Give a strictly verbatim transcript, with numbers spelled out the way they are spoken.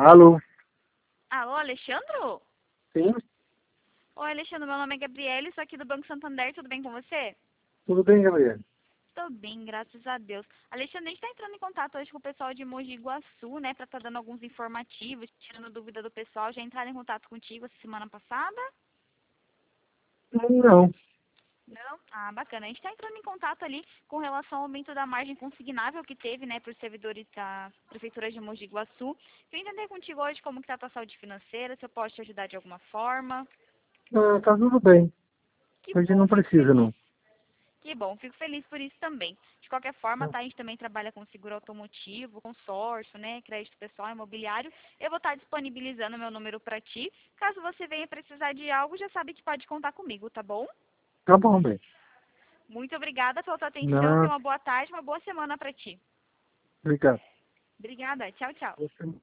Alô? Alô, Alexandro? Sim? Oi, Alexandro, meu nome é Gabriele, sou aqui do Banco Santander, tudo bem com você? Tudo bem, Gabriel? Tô bem, graças a Deus. Alexandre, a gente tá entrando em contato hoje com o pessoal de Mogi Guaçu, né, pra tá dando alguns informativos, tirando dúvida do pessoal. Já entraram em contato contigo essa semana passada? Não. Não? Ah, bacana. A gente tá entrando em contato ali com relação ao aumento da margem consignável que teve, né, para os servidores da Prefeitura de Mogi Guaçu. Queria entender contigo hoje como que tá a tua saúde financeira, se eu posso te ajudar de alguma forma. Ah, tá tudo bem. Que Hoje bom, não fico precisa, feliz. não. Que bom, fico feliz por isso também. De qualquer forma, Não. tá, a gente também trabalha com seguro automotivo, consórcio, né, crédito pessoal, imobiliário. Eu vou estar disponibilizando meu número para ti. Caso você venha precisar de algo, já sabe que pode contar comigo, tá bom? Tá bom, bem. Muito obrigada pela tua atenção. Tenha Não, uma boa tarde, uma boa semana para ti. obrigado. Obrigada. Tchau, tchau. Você